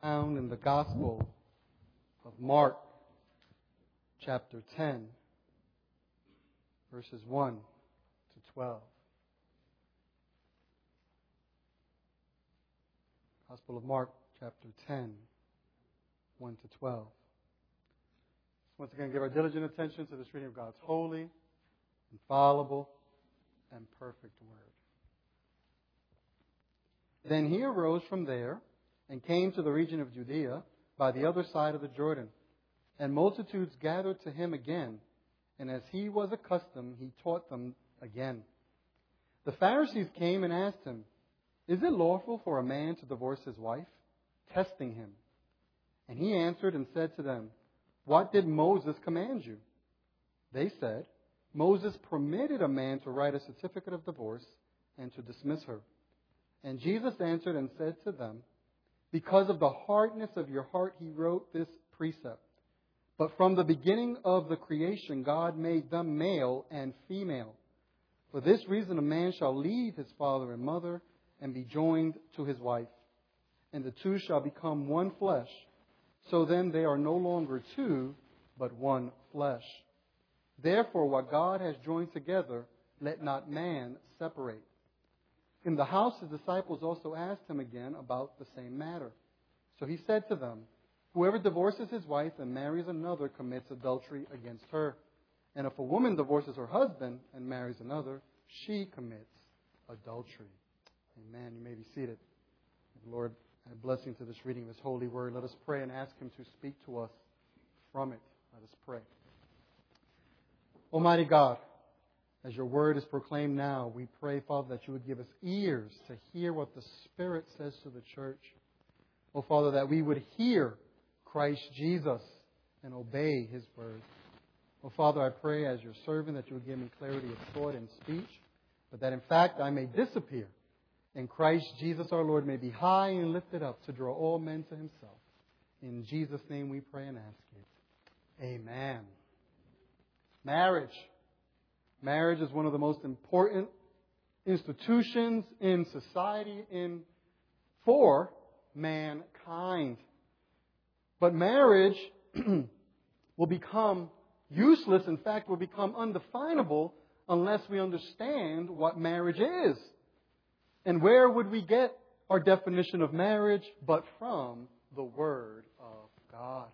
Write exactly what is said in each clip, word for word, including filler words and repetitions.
found in the Gospel of Mark, chapter ten, verses one to twelve. Gospel of Mark, chapter ten, one to twelve. Once again, give our diligent attention to this reading of God's holy, infallible, and perfect word. Then he arose from there and came to the region of Judea by the other side of the Jordan. And multitudes gathered to him again, and as he was accustomed, he taught them again. The Pharisees came and asked him, "Is it lawful for a man to divorce his wife?" testing him. And he answered and said to them, "What did Moses command you?" They said, "Moses permitted a man to write a certificate of divorce and to dismiss her." And Jesus answered and said to them, "Because of the hardness of your heart he wrote this precept. But from the beginning of the creation God made them male and female. For this reason a man shall leave his father and mother and be joined to his wife, and the two shall become one flesh. So then they are no longer two, but one flesh. Therefore what God has joined together, let not man separate." In the house his disciples also asked him again about the same matter. So he said to them, "Whoever divorces his wife and marries another commits adultery against her. And if a woman divorces her husband and marries another, she commits adultery." Amen. You may be seated. Lord, a blessing to this reading of His holy word. Let us pray and ask Him to speak to us from it. Let us pray. Almighty God, as your word is proclaimed now, we pray, Father, that you would give us ears to hear what the Spirit says to the church. Oh, Father, that we would hear Christ Jesus and obey His word. Oh, Father, I pray as your servant that you would give me clarity of thought and speech, but that in fact I may disappear, and Christ Jesus our Lord may be high and lifted up to draw all men to Himself. In Jesus' name we pray and ask it. Amen. Marriage. Marriage is one of the most important institutions in society in for mankind. But marriage will become useless, in fact, will become undefinable unless we understand what marriage is. And where would we get our definition of marriage but from the Word of God?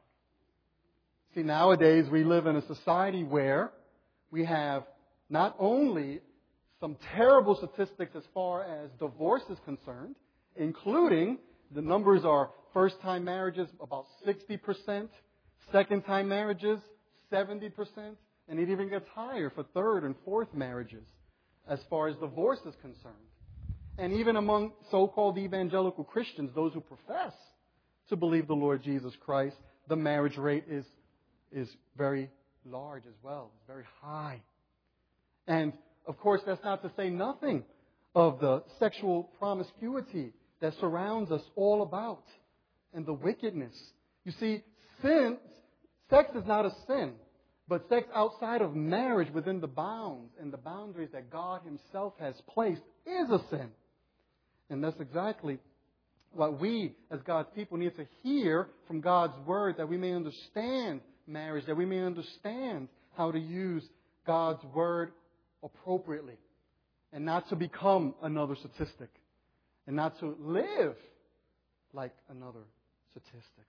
See, nowadays we live in a society where we have not only some terrible statistics as far as divorce is concerned, including the numbers are first-time marriages about sixty percent, second-time marriages seventy percent, and it even gets higher for third and fourth marriages as far as divorce is concerned. And even among so-called evangelical Christians, those who profess to believe the Lord Jesus Christ, the marriage rate is, is very large as well, it's very high. And, of course, that's not to say nothing of the sexual promiscuity that surrounds us all about and the wickedness. You see, sin, sex is not a sin, but sex outside of marriage within the bounds and the boundaries that God Himself has placed is a sin. And that's exactly what we, as God's people, need to hear from God's Word, that we may understand marriage, that we may understand how to use God's Word appropriately, and not to become another statistic, and not to live like another statistic.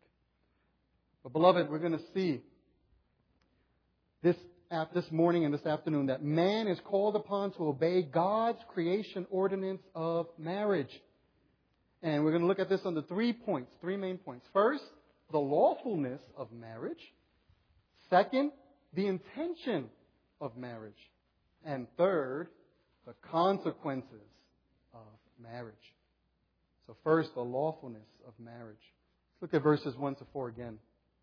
But beloved, we're going to see this this morning and this afternoon that man is called upon to obey God's creation ordinance of marriage. And we're going to look at this under three points, three main points. First, the lawfulness of marriage. Second, the intention of marriage. And third, the consequences of marriage. So first, the lawfulness of marriage. Let's look at verses one to four again.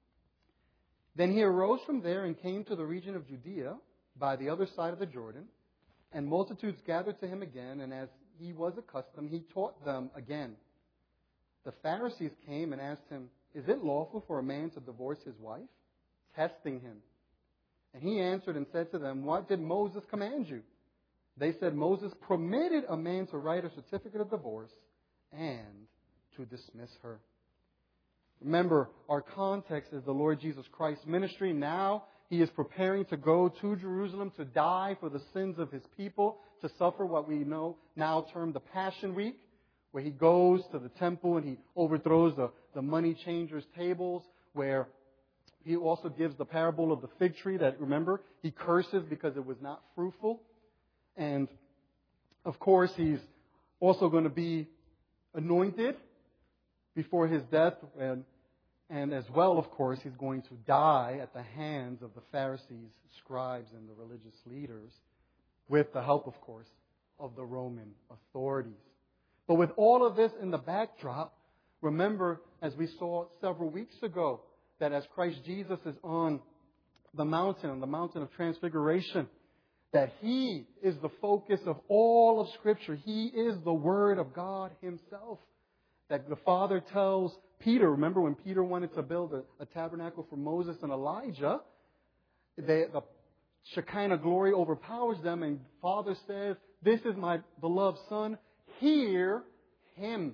Then he arose from there and came to the region of Judea by the other side of the Jordan, and multitudes gathered to him again, and as he was accustomed, he taught them again. The Pharisees came and asked him, "Is it lawful for a man to divorce his wife?" testing him. And he answered and said to them, "What did Moses command you?" They said, "Moses permitted a man to write a certificate of divorce and to dismiss her." Remember, our context is the Lord Jesus Christ's ministry. Now, He is preparing to go to Jerusalem to die for the sins of His people, to suffer what we know now termed the Passion Week, where He goes to the temple and He overthrows the, the money changers' tables, where He also gives the parable of the fig tree that, remember, He curses because it was not fruitful. And, of course, He's also going to be anointed before His death, and, and as well, of course, He's going to die at the hands of the Pharisees, scribes, and the religious leaders, with the help, of course, of the Roman authorities. But with all of this in the backdrop, remember, as we saw several weeks ago, that as Christ Jesus is on the mountain, on the mountain of transfiguration, that He is the focus of all of Scripture. He is the Word of God Himself. That the Father tells Peter, remember when Peter wanted to build a, a tabernacle for Moses and Elijah, they, the Shekinah glory overpowers them, and the Father says, "This is my beloved Son, hear Him."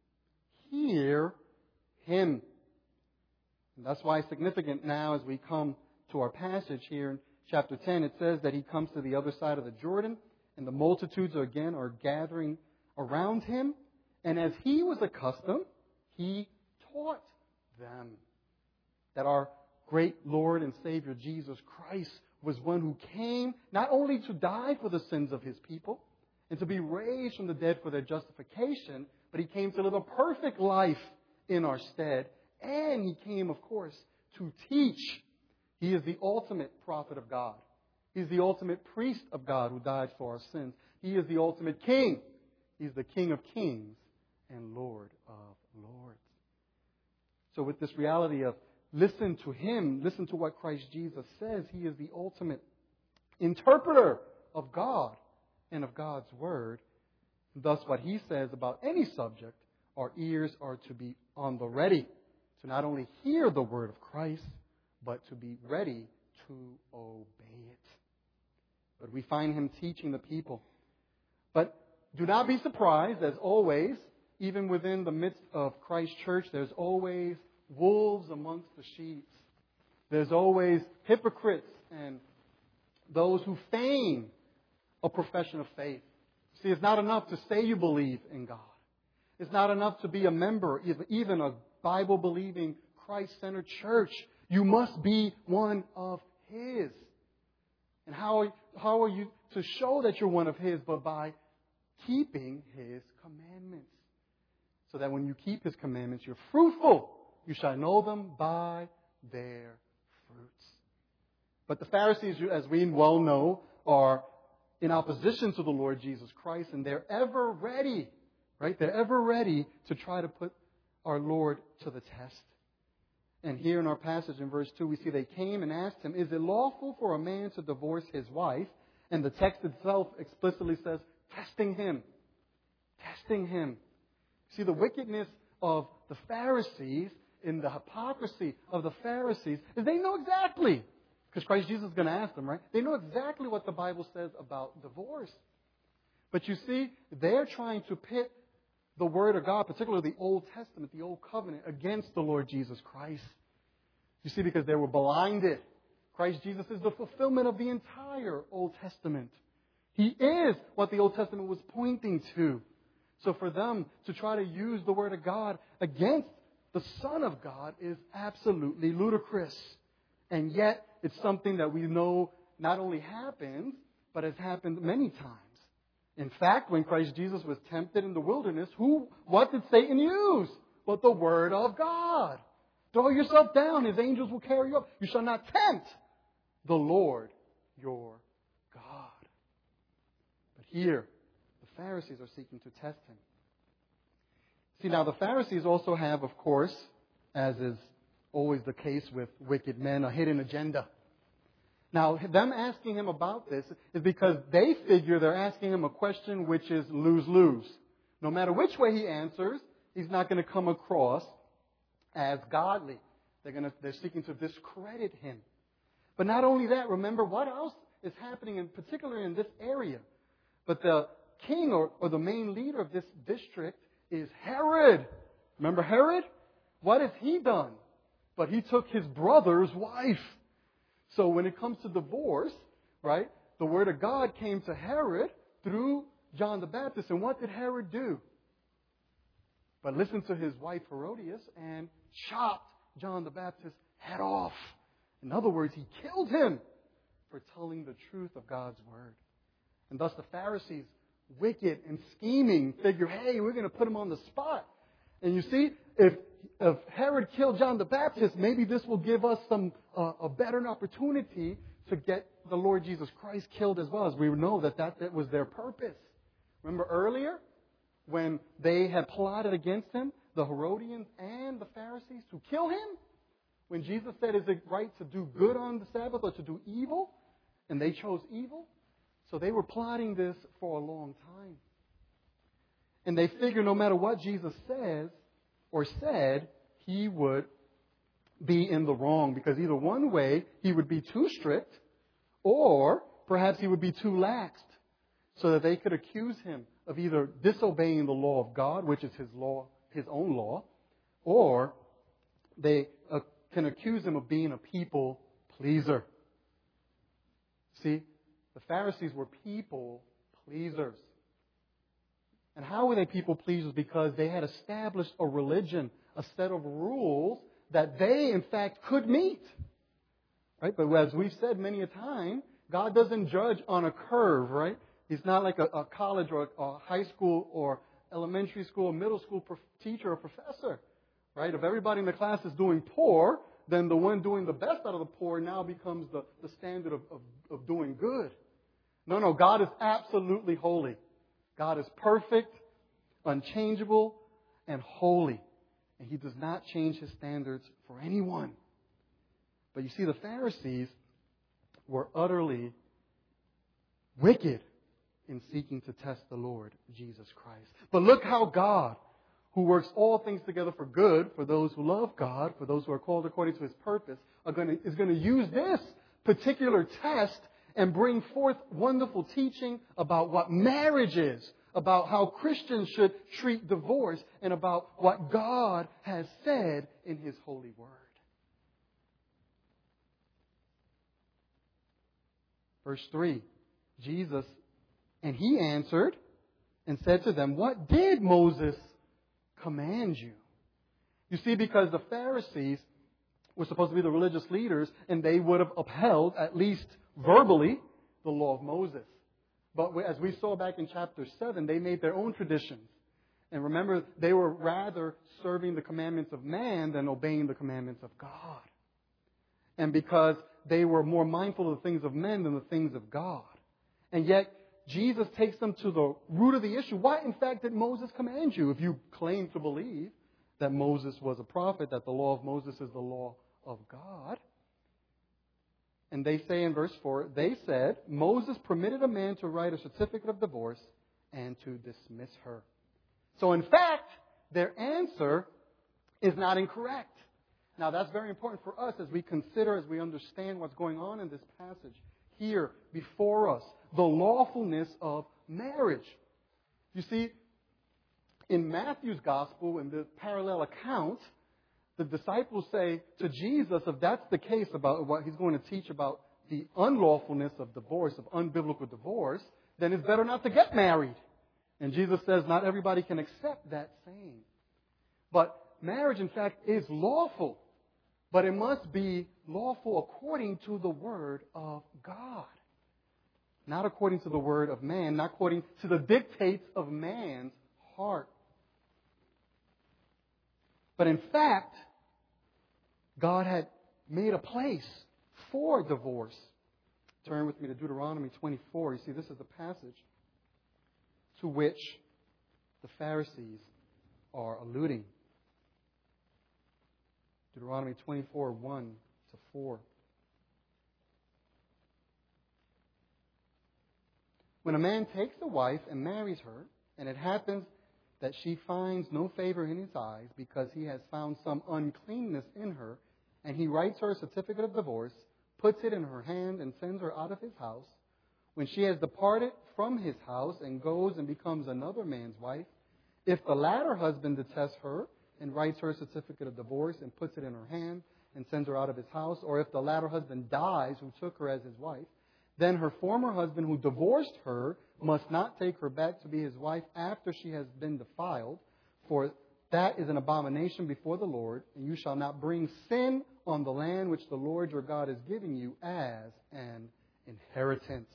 Hear Him. And that's why it's significant now as we come to our passage here in chapter ten. It says that He comes to the other side of the Jordan, and the multitudes again are gathering around Him. And as He was accustomed, He taught them that our great Lord and Savior Jesus Christ was one who came not only to die for the sins of His people and to be raised from the dead for their justification, but He came to live a perfect life in our stead. And He came, of course, to teach. He is the ultimate prophet of God. He is the ultimate priest of God who died for our sins. He is the ultimate king. He's the King of kings and Lord of lords. So with this reality of listen to Him, listen to what Christ Jesus says, He is the ultimate interpreter of God and of God's Word. Thus, what He says about any subject, our ears are to be on the ready to not only hear the Word of Christ, but to be ready to obey it. But we find Him teaching the people. But do not be surprised, as always, even within the midst of Christ's church, there's always wolves amongst the sheep. There's always hypocrites and those who feign a profession of faith. See, it's not enough to say you believe in God. It's not enough to be a member, even a Bible-believing, Christ-centered church. You must be one of His. And how, how are you to show that you're one of His? But by keeping His commandments. So that when you keep His commandments, you're fruitful. You shall know them by their fruits. But the Pharisees, as we well know, are in opposition to the Lord Jesus Christ, and they're ever ready, right? They're ever ready to try to put our Lord to the test. And here in our passage in verse two, we see they came and asked Him, "Is it lawful for a man to divorce his wife?" And the text itself explicitly says, testing Him. Testing Him. See, the wickedness of the Pharisees, in the hypocrisy of the Pharisees, is they know exactly, because Christ Jesus is going to ask them, right? They know exactly what the Bible says about divorce. But you see, they're trying to pit the Word of God, particularly the Old Testament, the Old Covenant, against the Lord Jesus Christ. You see, because they were blinded. Christ Jesus is the fulfillment of the entire Old Testament. He is what the Old Testament was pointing to. So for them to try to use the Word of God against the Son of God is absolutely ludicrous. And yet, it's something that we know not only happens, but has happened many times. In fact, when Christ Jesus was tempted in the wilderness, who, what did Satan use? But the Word of God. Throw yourself down, His angels will carry you up. You shall not tempt the Lord your God. But here, the Pharisees are seeking to test Him. See, now the Pharisees also have, of course, as is always the case with wicked men, a hidden agenda. Now, them asking Him about this is because they figure they're asking Him a question which is lose-lose. No matter which way He answers, He's not going to come across as godly. They're going to, they're seeking to discredit Him. But not only that, remember what else is happening, in particular in this area. But the king or, or the main leader of this district is Herod. Remember Herod? What has he done? But he took his brother's wife. So when it comes to divorce, right, the word of God came to Herod through John the Baptist. And what did Herod do? But listen to his wife Herodias and chopped John the Baptist's head off. In other words, he killed him for telling the truth of God's word. And thus the Pharisees, wicked and scheming, figure, hey, we're going to put him on the spot. And you see, if if Herod killed John the Baptist, maybe this will give us some uh, a better opportunity to get the Lord Jesus Christ killed as well, as we know that, that that was their purpose. Remember earlier when they had plotted against him, the Herodians and the Pharisees, to kill him? When Jesus said, is it right to do good on the Sabbath or to do evil? And they chose evil. So they were plotting this for a long time. And they figured no matter what Jesus says or said, he would be in the wrong. Because either one way, he would be too strict, or perhaps he would be too laxed, so that they could accuse him of either disobeying the law of God, which is his law, his own law, or they uh, can accuse him of being a people pleaser. See, the Pharisees were people pleasers. And how were they people pleasers? Because they had established a religion, a set of rules that they, in fact, could meet. Right? But as we've said many a time, God doesn't judge on a curve, right? He's not like a, a college or a, a high school or elementary school or middle school prof- teacher or professor. Right? If everybody in the class is doing poor, then the one doing the best out of the poor now becomes the, the standard of, of, of doing good. No, no, God is absolutely holy. God is perfect, unchangeable, and holy. And He does not change His standards for anyone. But you see, the Pharisees were utterly wicked in seeking to test the Lord Jesus Christ. But look how God, who works all things together for good, for those who love God, for those who are called according to His purpose, are going to, is going to use this particular test and bring forth wonderful teaching about what marriage is, about how Christians should treat divorce, and about what God has said in His holy word. Verse three, Jesus, and He answered and said to them, what did Moses command you? You see, because the Pharisees were supposed to be the religious leaders, and they would have upheld, at least verbally, the law of Moses. But as we saw back in chapter seven, they made their own traditions. And remember, they were rather serving the commandments of man than obeying the commandments of God. And because they were more mindful of the things of men than the things of God. And yet, Jesus takes them to the root of the issue. What, in fact, did Moses command you? If you claim to believe that Moses was a prophet, that the law of Moses is the law of God. And they say in verse four, they said, Moses permitted a man to write a certificate of divorce and to dismiss her. So in fact, their answer is not incorrect. Now that's very important for us as we consider, as we understand what's going on in this passage here before us, the lawfulness of marriage. You see, in Matthew's gospel, in the parallel account, the disciples say to Jesus, if that's the case about what He's going to teach about the unlawfulness of divorce, of unbiblical divorce, then it's better not to get married. And Jesus says not everybody can accept that saying. But marriage, in fact, is lawful. But it must be lawful according to the Word of God. Not according to the word of man, not according to the dictates of man's heart. But in fact, God had made a place for divorce. Turn with me to Deuteronomy twenty-four. You see, this is the passage to which the Pharisees are alluding. Deuteronomy twenty-four, one to four. When a man takes a wife and marries her, and it happens that she finds no favor in his eyes because he has found some uncleanness in her, and he writes her a certificate of divorce, puts it in her hand, and sends her out of his house, when she has departed from his house and goes and becomes another man's wife, if the latter husband detests her and writes her a certificate of divorce and puts it in her hand and sends her out of his house, or if the latter husband dies who took her as his wife, then her former husband who divorced her must not take her back to be his wife after she has been defiled, for that is an abomination before the Lord, and you shall not bring sin on the land which the Lord your God is giving you as an inheritance.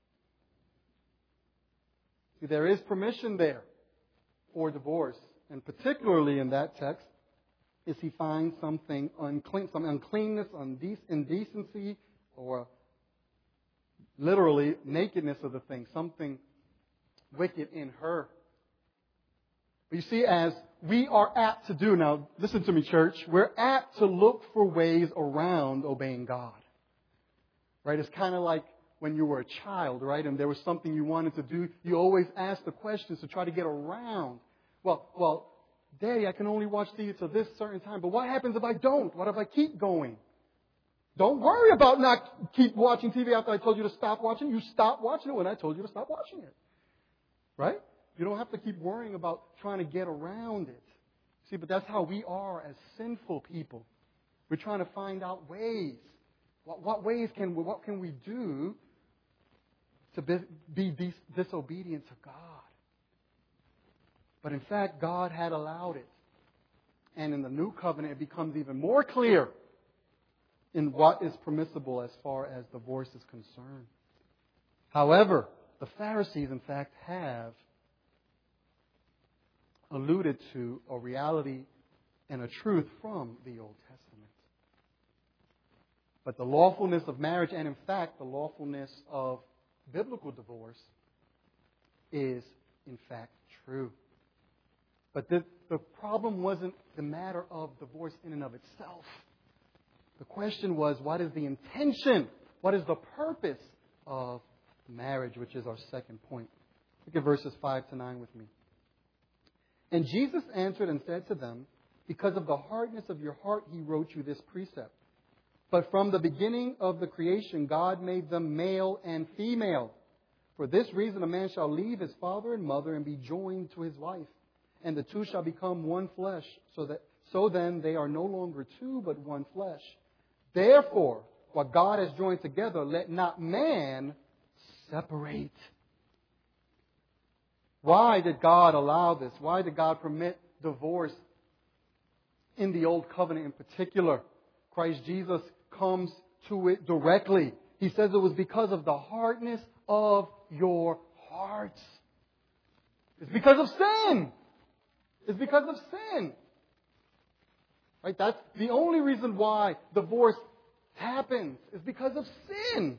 See, there is permission there for divorce, and particularly in that text, is he finds something unclean, some uncleanness, indecency, or literally nakedness of the thing, something wicked in her. But you see, as we are apt to do, now listen to me, church, we're apt to look for ways around obeying God. Right? It's kind of like when you were a child, right, and there was something you wanted to do, you always ask the questions to try to get around. Well, well, Daddy, I can only watch T V till this certain time, but what happens if I don't? What if I keep going? Don't worry about not keep watching T V after I told you to stop watching. You stopped watching it when I told you to stop watching it. Right? You don't have to keep worrying about trying to get around it. See, but that's how we are as sinful people. We're trying to find out ways. What, what ways can we, what can we do to be, be dis, disobedient to God? But in fact, God had allowed it. And in the new covenant, it becomes even more clear in what is permissible as far as divorce is concerned. However, the Pharisees, in fact, have alluded to a reality and a truth from the Old Testament. But the lawfulness of marriage, and in fact, the lawfulness of biblical divorce, is in fact true. But the, the problem wasn't the matter of divorce in and of itself. The question was, what is the intention? What is the purpose of marriage, which is our second point. Look at verses five to nine with me. And Jesus answered and said to them, because of the hardness of your heart, he wrote you this precept. But from the beginning of the creation, God made them male and female. For this reason, a man shall leave his father and mother and be joined to his wife. And the two shall become one flesh. So that, so then they are no longer two, but one flesh. Therefore, what God has joined together, let not man separate. Why did God allow this? Why did God permit divorce in the Old Covenant in particular? Christ Jesus comes to it directly. He says it was because of the hardness of your hearts. It's because of sin. It's because of sin. Right? That's the only reason why divorce happens. Is because of sin.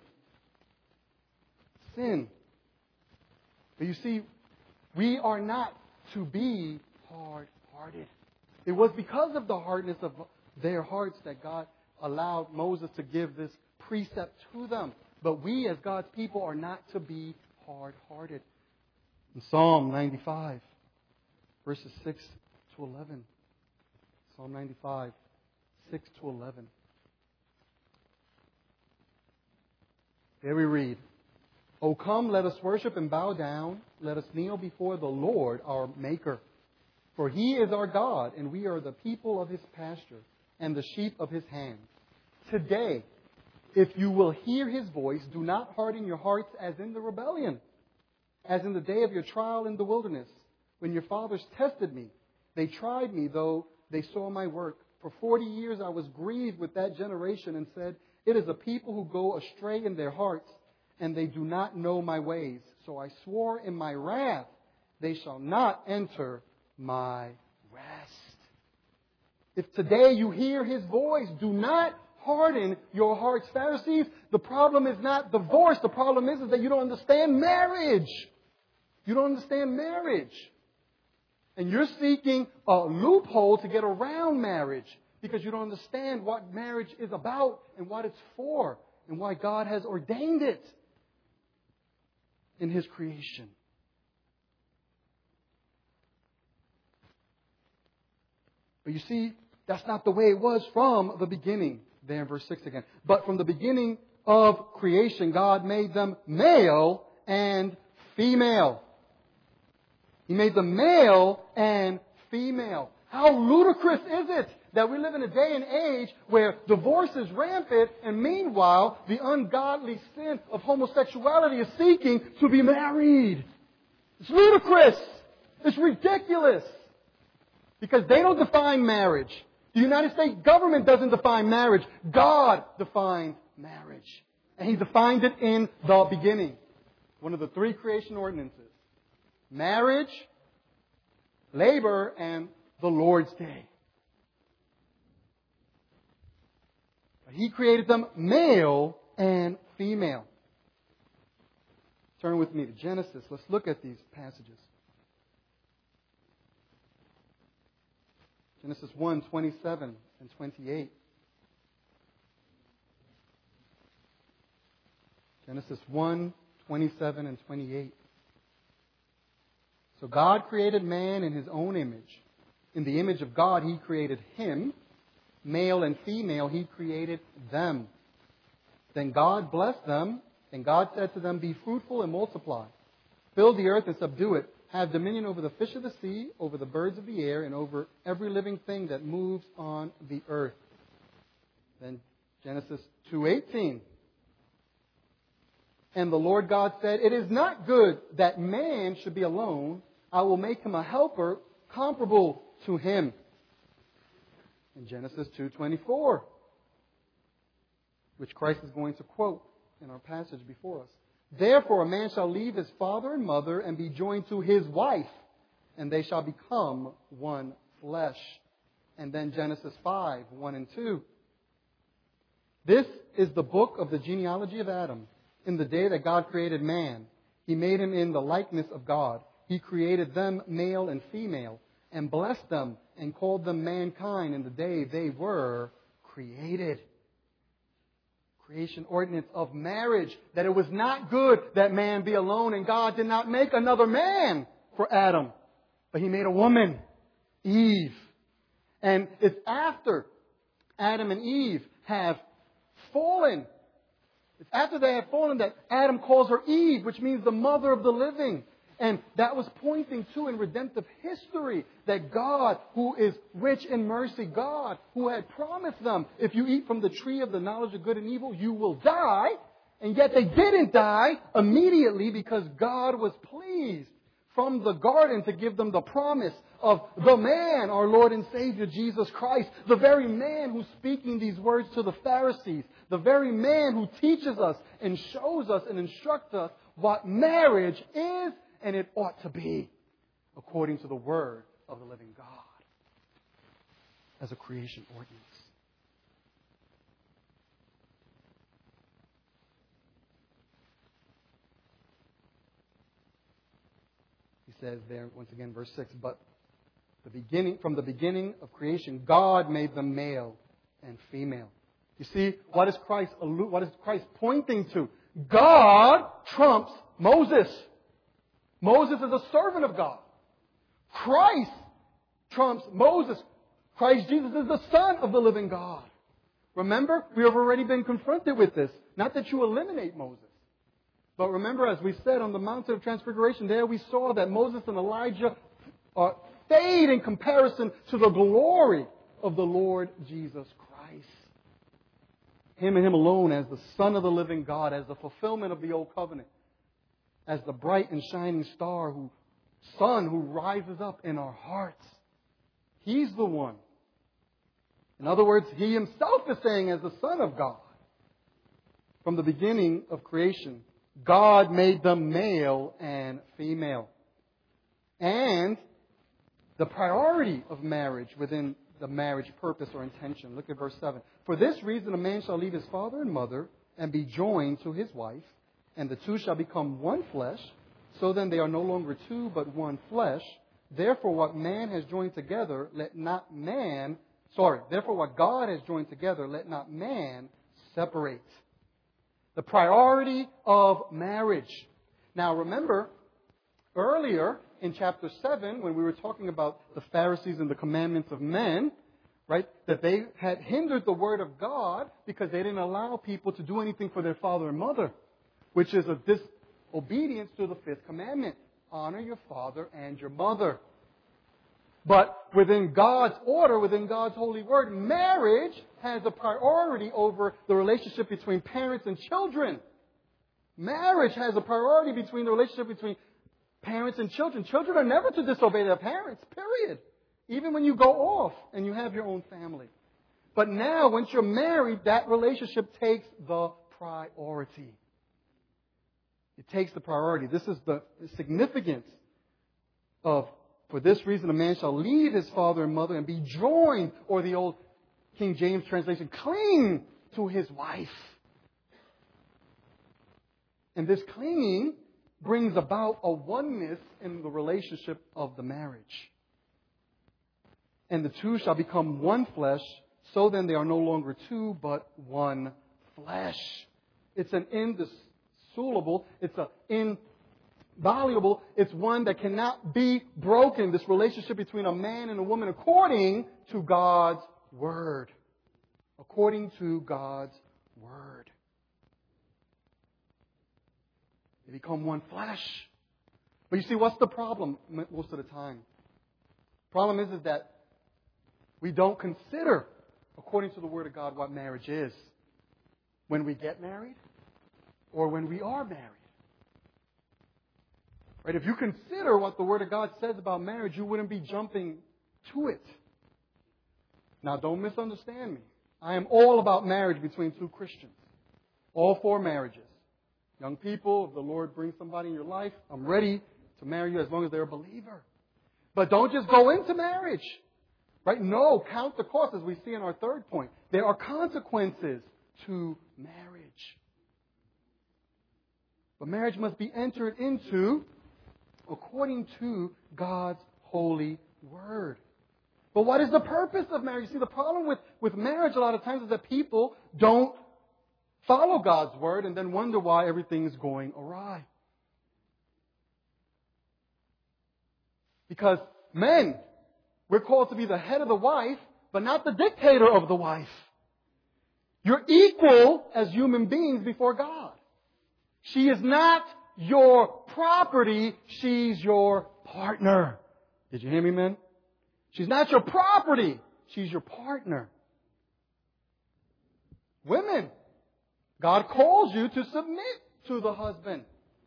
Sin. But you see, we are not to be hard-hearted. It was because of the hardness of their hearts that God allowed Moses to give this precept to them. But we as God's people are not to be hard-hearted. In Psalm ninety-five, verses six to eleven. Psalm ninety-five, six to eleven. There we read, O come, let us worship and bow down. Let us kneel before the Lord, our Maker. For He is our God, and we are the people of His pasture and the sheep of His hand. Today, if you will hear His voice, do not harden your hearts as in the rebellion, as in the day of your trial in the wilderness, when your fathers tested me. They tried me, though they saw my work. For forty years I was grieved with that generation and said, it is a people who go astray in their hearts, and they do not know my ways. So I swore in my wrath, they shall not enter my rest. If today you hear His voice, do not harden your hearts. Pharisees, the problem is not divorce. The problem is, is that you don't understand marriage. You don't understand marriage. And you're seeking a loophole to get around marriage because you don't understand what marriage is about and what it's for and why God has ordained it in His creation. But you see, that's not the way it was from the beginning. There in verse six again. But from the beginning of creation, God made them male and female. He made them male and female. How ludicrous is it that we live in a day and age where divorce is rampant, and meanwhile the ungodly sin of homosexuality is seeking to be married? It's ludicrous. It's ridiculous. Because they don't define marriage. The United States government doesn't define marriage. God defined marriage. And He defined it in the beginning. One of the three creation ordinances. Marriage, labor, and the Lord's Day. He created them male and female. Turn with me to Genesis. Let's look at these passages. Genesis one, twenty-seven and twenty-eight. Genesis one, twenty-seven and twenty-eight. So God created man in His own image. In the image of God, He created him. Male and female, He created them. Then God blessed them, and God said to them, "Be fruitful and multiply. Fill the earth and subdue it. Have dominion over the fish of the sea, over the birds of the air, and over every living thing that moves on the earth." Then Genesis two eighteen. And the Lord God said, "It is not good that man should be alone. I will make him a helper comparable to him." In Genesis two twenty-four, which Christ is going to quote in our passage before us. "Therefore a man shall leave his father and mother and be joined to his wife, and they shall become one flesh." And then Genesis five, one and two. "This is the book of the genealogy of Adam. In the day that God created man, He made him in the likeness of God. He created them male and female, and blessed them and called them mankind in the day they were created." Creation ordinance of marriage, that it was not good that man be alone, and God did not make another man for Adam, but He made a woman, Eve. And it's after Adam and Eve have fallen, it's after they have fallen that Adam calls her Eve, which means the mother of the living. And that was pointing to in redemptive history that God, who is rich in mercy, God, who had promised them, if you eat from the tree of the knowledge of good and evil, you will die. And yet they didn't die immediately because God was pleased from the garden to give them the promise of the man, our Lord and Savior, Jesus Christ. The very man who's speaking these words to the Pharisees. The very man who teaches us and shows us and instructs us what marriage is and it ought to be, according to the Word of the living God, as a creation ordinance. He says there, once again, verse six, "But the beginning, from the beginning of creation, God made them male and female." You see, what is Christ, what is Christ pointing to? God trumps Moses. Moses is a servant of God. Christ trumps Moses. Christ Jesus is the Son of the living God. Remember, we have already been confronted with this. Not that you eliminate Moses. But remember, as we said on the Mountain of Transfiguration, there we saw that Moses and Elijah uh, fade in comparison to the glory of the Lord Jesus Christ. Him and Him alone as the Son of the living God, as the fulfillment of the Old Covenant. As the bright and shining star, who, sun who rises up in our hearts. He's the one. In other words, He Himself is saying as the Son of God. From the beginning of creation, God made them male and female. And the priority of marriage within the marriage purpose or intention. Look at verse seven. "For this reason a man shall leave his father and mother and be joined to his wife, and the two shall become one flesh. So then they are no longer two, but one flesh. Therefore what man has joined together, let not man, sorry, therefore what God has joined together, let not man separate." The priority of marriage. Now remember, earlier in chapter seven, when we were talking about the Pharisees and the commandments of men, right, that they had hindered the word of God because they didn't allow people to do anything for their father and mother, which is a disobedience to the fifth commandment. Honor your father and your mother. But within God's order, within God's holy word, marriage has a priority over the relationship between parents and children. Marriage has a priority between the relationship between parents and children. Children are never to disobey their parents, period. Even when you go off and you have your own family. But now, once you're married, that relationship takes the priority. It takes the priority. This is the significance of, for this reason, a man shall leave his father and mother and be joined, or the old King James translation, cling to his wife. And this clinging brings about a oneness in the relationship of the marriage. And the two shall become one flesh, so then they are no longer two, but one flesh. It's an indissoluble, it's an invaluable, it's one that cannot be broken, this relationship between a man and a woman, according to God's Word. According to God's Word. They become one flesh. But you see, what's the problem most of the time? The problem is, is that we don't consider, according to the Word of God, what marriage is when we get married or when we are married. Right? If you consider what the Word of God says about marriage, you wouldn't be jumping to it. Now, don't misunderstand me. I am all about marriage between two Christians. All for marriages. Young people, if the Lord brings somebody in your life, I'm ready to marry you as long as they're a believer. But don't just go into marriage. Right? No, count the cost, as we see in our third point. There are consequences to marriage. But marriage must be entered into according to God's holy Word. But what is the purpose of marriage? You see, the problem with, with marriage a lot of times is that people don't follow God's Word and then wonder why everything is going awry. Because men, we're called to be the head of the wife, but not the dictator of the wife. You're equal as human beings before God. She is not your property. She's your partner. Did you hear me, men? She's not your property. She's your partner. Women, God calls you to submit to the husband.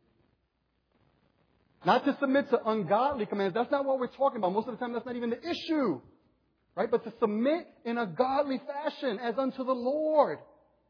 Not to submit to ungodly commands. That's not what we're talking about. Most of the time, that's not even the issue. Right? But to submit in a godly fashion as unto the Lord.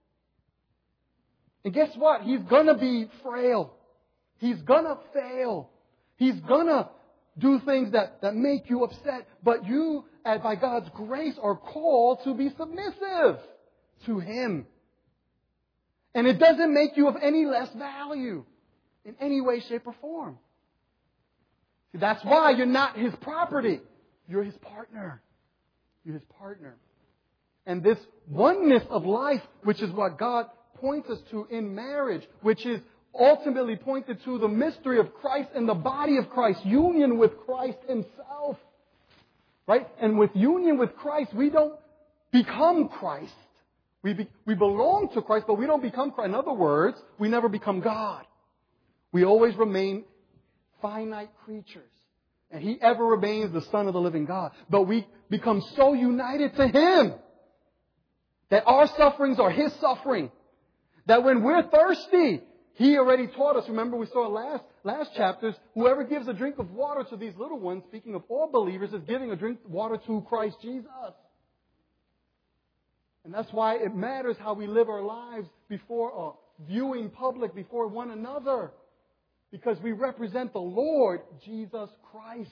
And guess what? He's gonna be frail. He's gonna fail. He's gonna do things that, that make you upset. But you, as by God's grace, are called to be submissive to Him. And it doesn't make you of any less value in any way, shape, or form. See, that's why you're not His property. You're His partner. You're His partner. And this oneness of life, which is what God points us to in marriage, which is ultimately pointed to the mystery of Christ and the body of Christ, union with Christ Himself. Right? And with union with Christ, we don't become Christ. We, be, we belong to Christ, but we don't become Christ. In other words, we never become God. We always remain finite creatures. And He ever remains the Son of the living God. But we become so united to Him that our sufferings are His suffering. That when we're thirsty, He already taught us. Remember, we saw last, last chapters, whoever gives a drink of water to these little ones, speaking of all believers, is giving a drink of water to Christ Jesus. And that's why it matters how we live our lives before a viewing public, before one another. Because we represent the Lord Jesus Christ.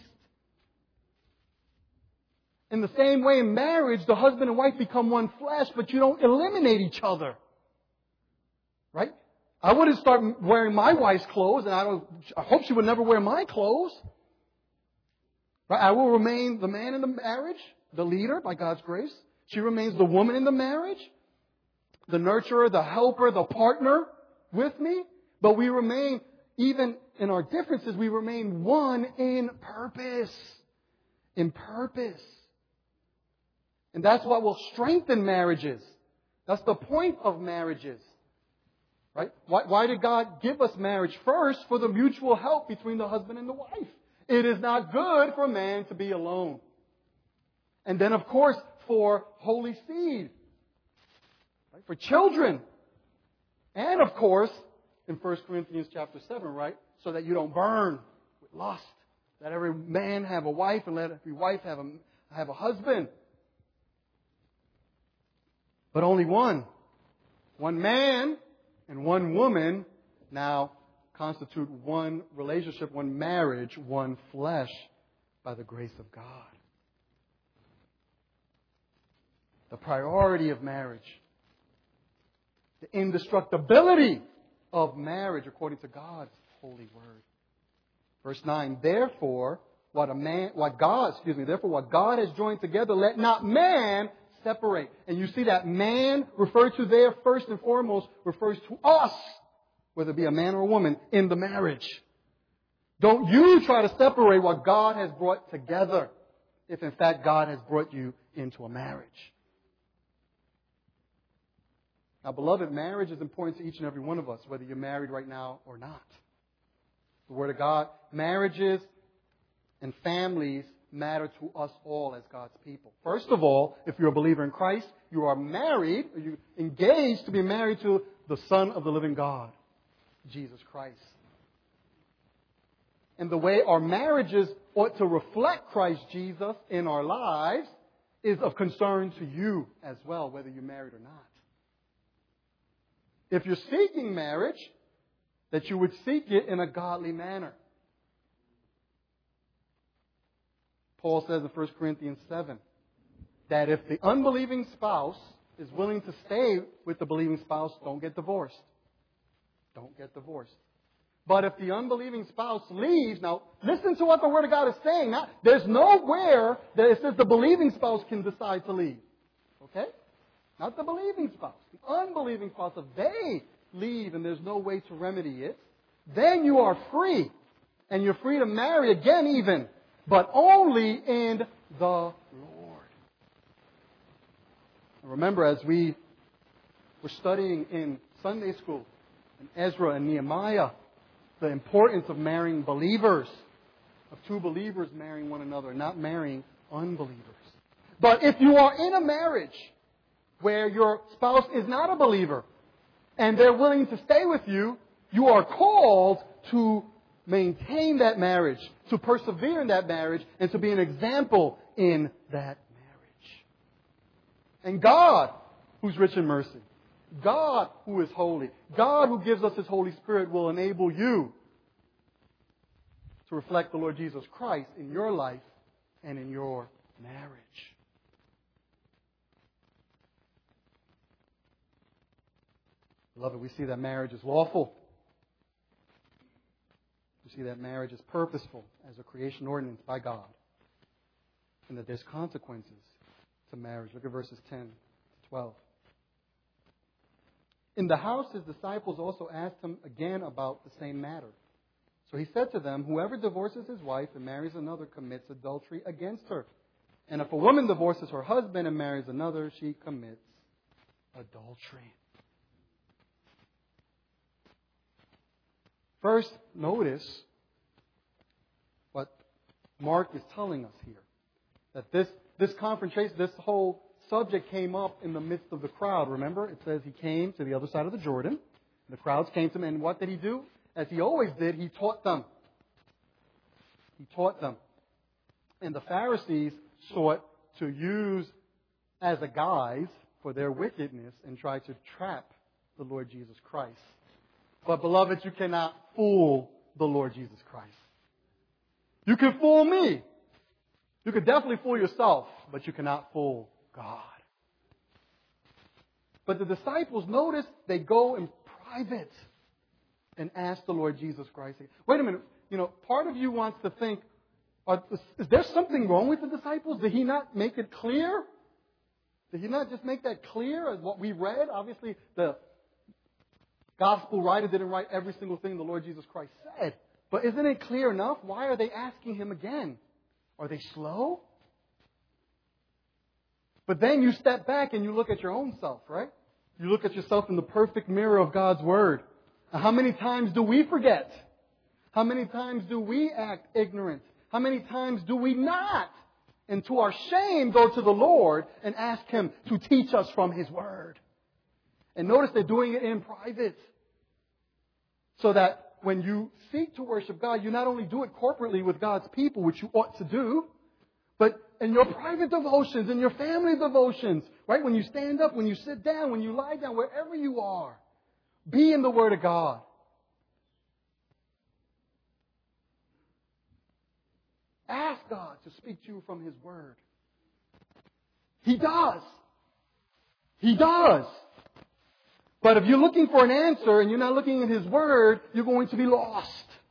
In the same way in marriage, the husband and wife become one flesh, but you don't eliminate each other. Right? I wouldn't start wearing my wife's clothes, and I, don't, I hope she would never wear my clothes. Right? I will remain the man in the marriage, the leader by God's grace. She remains the woman in the marriage, the nurturer, the helper, the partner with me. But we remain, even in our differences, we remain one in purpose. In purpose. And that's what will strengthen marriages. That's the point of marriages. Right? Why, why did God give us marriage first? For the mutual help between the husband and the wife. It is not good for man to be alone. And then, of course, for holy seed. Right? For children. And, of course, in First Corinthians chapter seven, right? So that you don't burn with lust. Let every man have a wife and let every wife have a, have a husband. But only one. One man and one woman now constitute one relationship, one marriage, one flesh by the grace of God. The priority of marriage. The indestructibility of marriage according to God's holy word. Verse nine, therefore, what a man, what God, excuse me, therefore what God has joined together, let not man separate. And you see that man referred to there first and foremost refers to us, whether it be a man or a woman, in the marriage. Don't you try to separate what God has brought together, if in fact God has brought you into a marriage. Now, beloved, marriage is important to each and every one of us, whether you're married right now or not. The Word of God, marriages and families matter to us all as God's people. First of all, if you're a believer in Christ, you are married, or you're engaged to be married to the Son of the living God, Jesus Christ. And the way our marriages ought to reflect Christ Jesus in our lives is of concern to you as well, whether you're married or not. If you're seeking marriage, that you would seek it in a godly manner. Paul says in First Corinthians seven that if the unbelieving spouse is willing to stay with the believing spouse, don't get divorced. Don't get divorced. But if the unbelieving spouse leaves, now listen to what the Word of God is saying. Now, there's nowhere that it says the believing spouse can decide to leave. Okay? Not the believing spouse. The unbelieving spouse, if they leave and there's no way to remedy it, then you are free. And you're free to marry again even. But only in the Lord. And remember, as we were studying in Sunday school, in Ezra and Nehemiah, the importance of marrying believers, of two believers marrying one another, not marrying unbelievers. But if you are in a marriage where your spouse is not a believer and they're willing to stay with you, you are called to maintain that marriage, to persevere in that marriage, and to be an example in that marriage. And God, who's rich in mercy, God who is holy, God who gives us His Holy Spirit will enable you to reflect the Lord Jesus Christ in your life and in your marriage. Beloved, we see that marriage is lawful. We see that marriage is purposeful as a creation ordinance by God. And that there's consequences to marriage. Look at verses ten to twelve. In the house, His disciples also asked Him again about the same matter. So He said to them, whoever divorces his wife and marries another commits adultery against her. And if a woman divorces her husband and marries another, she commits adultery. First, notice what Mark is telling us here. That this, this confrontation, this whole subject came up in the midst of the crowd. Remember, it says He came to the other side of the Jordan. The crowds came to Him, and what did He do? As He always did, He taught them. He taught them. And the Pharisees sought to use as a guise for their wickedness and try to trap the Lord Jesus Christ. But beloved, you cannot fool the Lord Jesus Christ. You can fool me. You can definitely fool yourself, but you cannot fool God. But the disciples, notice, they go in private and ask the Lord Jesus Christ. Wait a minute. You know, part of you wants to think, are, is there something wrong with the disciples? Did He not make it clear? Did He not just make that clear as what we read? Obviously, the Gospel writer didn't write every single thing the Lord Jesus Christ said. But isn't it clear enough? Why are they asking Him again? Are they slow? But then you step back and you look at your own self, right? You look at yourself in the perfect mirror of God's Word. How many times do we forget? How many times do we act ignorant? How many times do we not and to our shame go to the Lord and ask Him to teach us from His Word. And notice they're doing it in private. So that when you seek to worship God, you not only do it corporately with God's people, which you ought to do, but in your private devotions, in your family devotions, right? When you stand up, when you sit down, when you lie down, wherever you are, be in the Word of God. Ask God to speak to you from His Word. He does. He does. But if you're looking for an answer and you're not looking at His Word, you're going to be lost.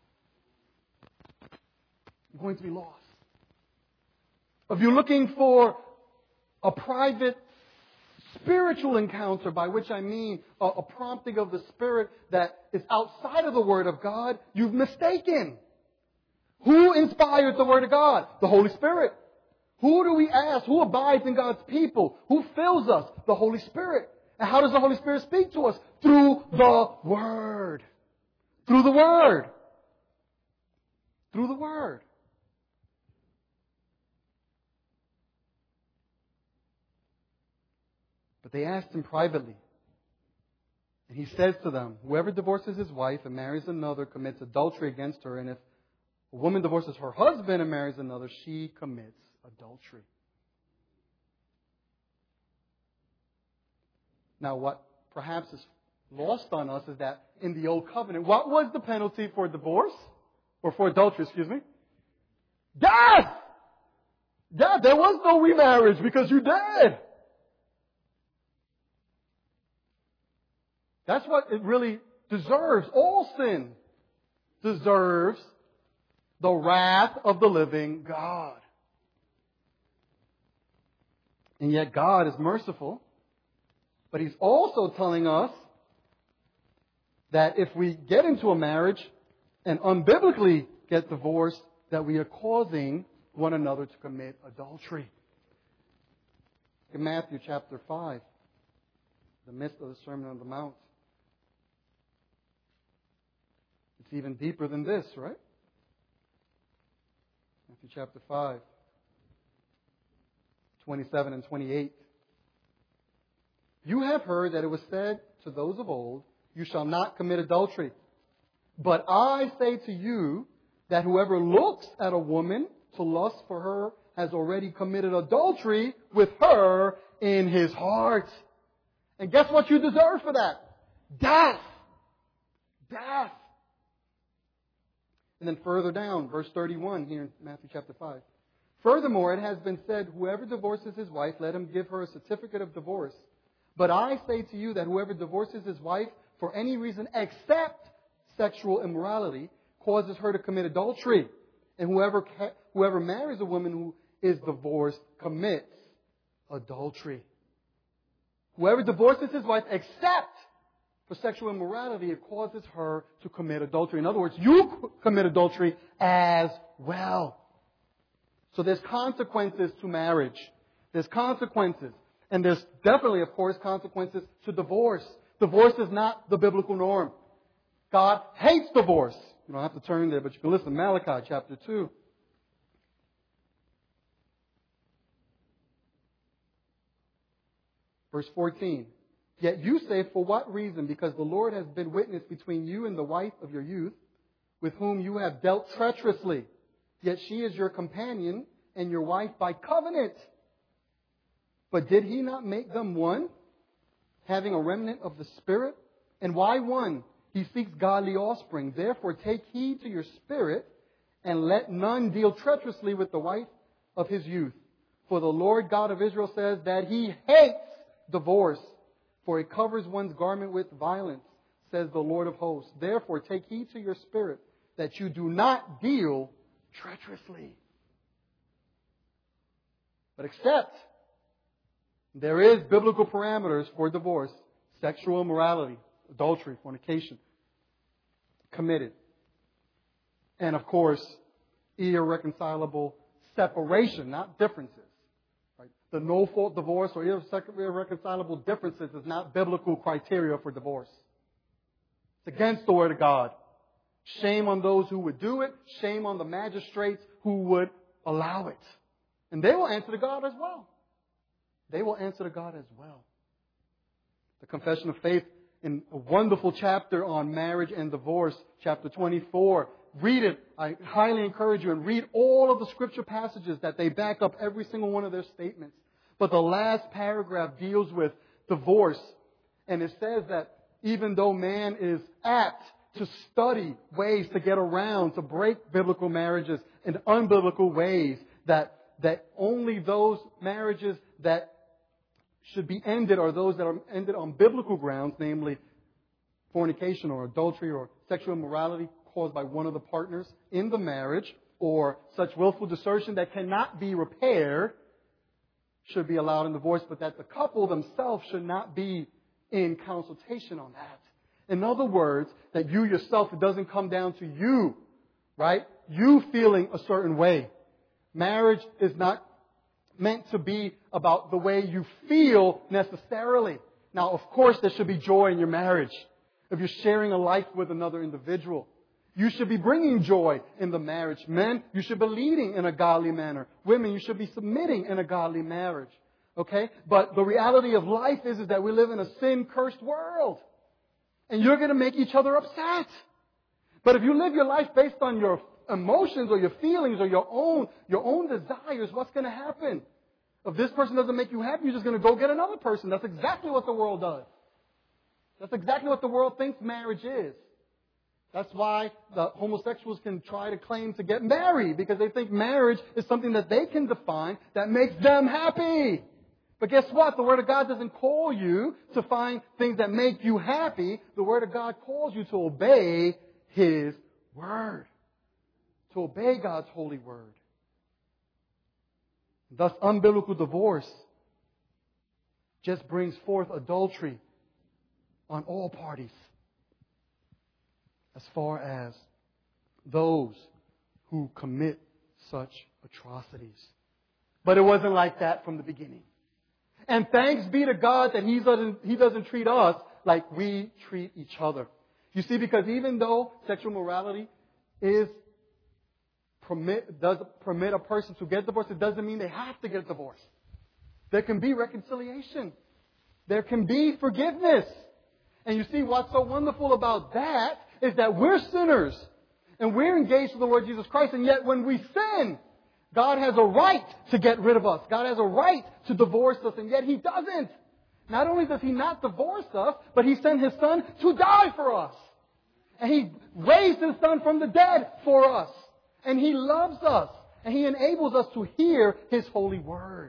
You're going to be lost. If you're looking for a private spiritual encounter, by which I mean a, a prompting of the Spirit that is outside of the Word of God, you've mistaken. Who inspired the Word of God? The Holy Spirit. Who do we ask? Who abides in God's people? Who fills us? The Holy Spirit. And how does the Holy Spirit speak to us? Through the Word. Through the Word. Through the Word. But they asked Him privately. And He says to them, whoever divorces his wife and marries another commits adultery against her. And if a woman divorces her husband and marries another, she commits adultery. Now, what perhaps is lost on us is that in the Old Covenant, what was the penalty for divorce? Or for adultery, excuse me? Death! Death! There was no remarriage because you're dead. That's what it really deserves. All sin deserves the wrath of the living God. And yet God is merciful. But He's also telling us that if we get into a marriage and unbiblically get divorced, that we are causing one another to commit adultery. In Matthew chapter five, the midst of the Sermon on the Mount. It's even deeper than this, right? Matthew chapter five, twenty-seven and twenty-eight. You have heard that it was said to those of old, you shall not commit adultery. But I say to you that whoever looks at a woman to lust for her has already committed adultery with her in his heart. And guess what you deserve for that? Death. Death. And then further down, verse thirty-one here in Matthew chapter five. Furthermore, it has been said, whoever divorces his wife, let him give her a certificate of divorce. But I say to you that whoever divorces his wife for any reason except sexual immorality causes her to commit adultery. And whoever whoever marries a woman who is divorced commits adultery. Whoever divorces his wife except for sexual immorality, it causes her to commit adultery. In other words, you commit adultery as well. So there's consequences to marriage. There's consequences. And there's definitely, of course, consequences to divorce. Divorce is not the biblical norm. God hates divorce. You don't have to turn there, but you can listen to Malachi chapter two. Verse fourteen. Yet you say, for what reason? Because the Lord has been witness between you and the wife of your youth, with whom you have dealt treacherously. Yet she is your companion and your wife by covenant. But did He not make them one, having a remnant of the Spirit? And why one? He seeks godly offspring. Therefore take heed to your spirit, and let none deal treacherously with the wife of his youth. For the Lord God of Israel says that He hates divorce, for it covers one's garment with violence, says the Lord of hosts. Therefore take heed to your spirit, that you do not deal treacherously. But except there is biblical parameters for divorce: sexual immorality, adultery, fornication, committed. And of course, irreconcilable separation, not differences. Right? The no-fault divorce or irreconcilable differences is not biblical criteria for divorce. It's against the Word of God. Shame on those who would do it. Shame on the magistrates who would allow it. And they will answer to God as well. They will answer to God as well. The Confession of Faith, in a wonderful chapter on marriage and divorce, chapter twenty-four. Read it. I highly encourage you, and read all of the scripture passages that they back up every single one of their statements. But the last paragraph deals with divorce. And it says that even though man is apt to study ways to get around, to break biblical marriages in unbiblical ways, that, that only those marriages that should be ended are those that are ended on biblical grounds, namely fornication or adultery or sexual immorality caused by one of the partners in the marriage, or such willful desertion that cannot be repaired, should be allowed in divorce, but that the couple themselves should not be in consultation on that. In other words, that you yourself, it doesn't come down to you, right? You feeling a certain way. Marriage is not meant to be about the way you feel necessarily. Now, of course, there should be joy in your marriage. If you're sharing a life with another individual, you should be bringing joy in the marriage. Men, you should be leading in a godly manner. Women, you should be submitting in a godly marriage. Okay? But the reality of life is, is that we live in a sin-cursed world. And you're going to make each other upset. But if you live your life based on your emotions or your feelings or your own, your own desires, what's going to happen? If this person doesn't make you happy, you're just going to go get another person. That's exactly what the world does. That's exactly what the world thinks marriage is. That's why the homosexuals can try to claim to get married, because they think marriage is something that they can define that makes them happy. But guess what? The Word of God doesn't call you to find things that make you happy. The Word of God calls you to obey His Word. To obey God's holy Word. Thus, unbiblical divorce just brings forth adultery on all parties, as far as those who commit such atrocities. But it wasn't like that from the beginning. And thanks be to God that He doesn't, He doesn't treat us like we treat each other. You see, because even though sexual morality is permit, does permit a person to get divorced, it doesn't mean they have to get divorced. There can be reconciliation. There can be forgiveness. And you see, what's so wonderful about that is that we're sinners. And we're engaged to the Lord Jesus Christ. And yet when we sin, God has a right to get rid of us. God has a right to divorce us. And yet He doesn't. Not only does He not divorce us, but He sent His Son to die for us. And He raised His Son from the dead for us. And He loves us. And He enables us to hear His holy word.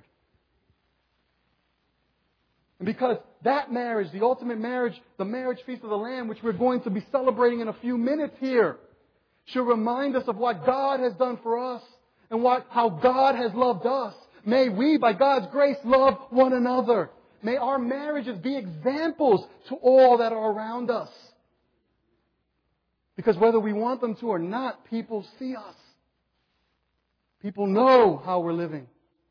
And because that marriage, the ultimate marriage, the marriage feast of the Lamb, which we're going to be celebrating in a few minutes here, should remind us of what God has done for us and what how God has loved us. May we, by God's grace, love one another. May our marriages be examples to all that are around us. Because whether we want them to or not, people see us. People know how we're living.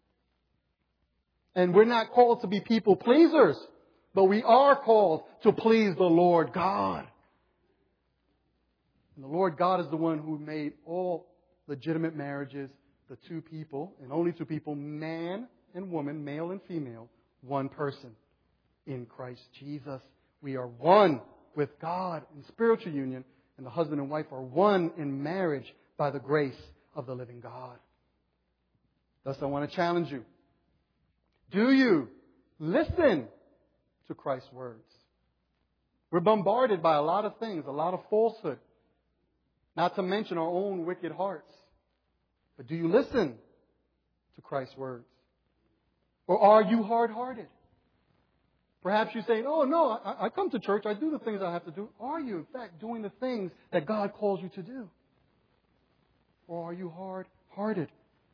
And we're not called to be people pleasers, but we are called to please the Lord God. And the Lord God is the one who made all legitimate marriages, the two people, and only two people, man and woman, male and female, one person. In Christ Jesus, we are one with God in spiritual union, and the husband and wife are one in marriage by the grace of the living God. Thus, I want to challenge you. Do you listen to Christ's words? We're bombarded by a lot of things, a lot of falsehood. Not to mention our own wicked hearts. But do you listen to Christ's words? Or are you hard-hearted? Perhaps you say, oh, no, I, I come to church, I do the things I have to do. Are you, in fact, doing the things that God calls you to do? Or are you hard-hearted?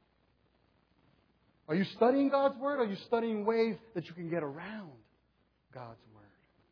Are you studying God's Word? Or are you studying ways that you can get around God's Word?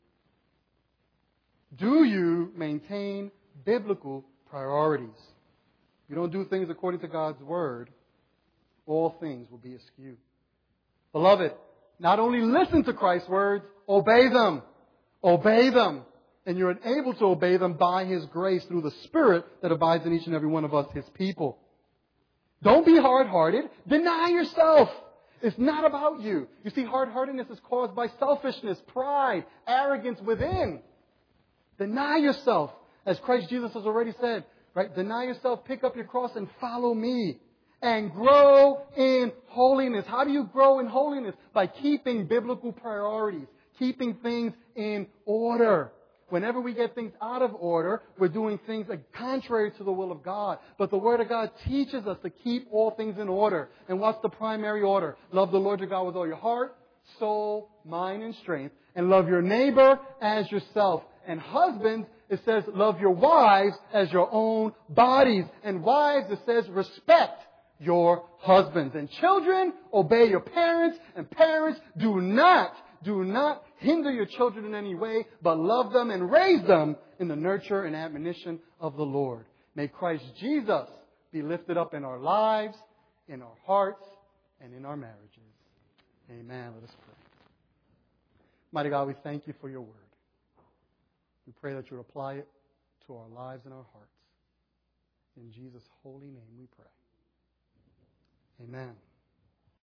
Do you maintain biblical priorities? If you don't do things according to God's Word, all things will be askew. Beloved, not only listen to Christ's words, obey them. Obey them. And you're able to obey them by His grace through the Spirit that abides in each and every one of us, His people. Don't be hard-hearted. Deny yourself. It's not about you. You see, hard-heartedness is caused by selfishness, pride, arrogance within. Deny yourself. As Christ Jesus has already said, right? Deny yourself, pick up your cross, and follow me. And grow in holiness. How do you grow in holiness? By keeping biblical priorities. Keeping things in order. Whenever we get things out of order, we're doing things like contrary to the will of God. But the Word of God teaches us to keep all things in order. And what's the primary order? Love the Lord your God with all your heart, soul, mind, and strength. And love your neighbor as yourself. And husbands, it says love your wives as your own bodies. And wives, it says respect your husbands. And children, obey your parents. And parents, do not Do not hinder your children in any way, but love them and raise them in the nurture and admonition of the Lord. May Christ Jesus be lifted up in our lives, in our hearts, and in our marriages. Amen. Let us pray. Mighty God, we thank you for your word. We pray that you would apply it to our lives and our hearts. In Jesus' holy name we pray. Amen.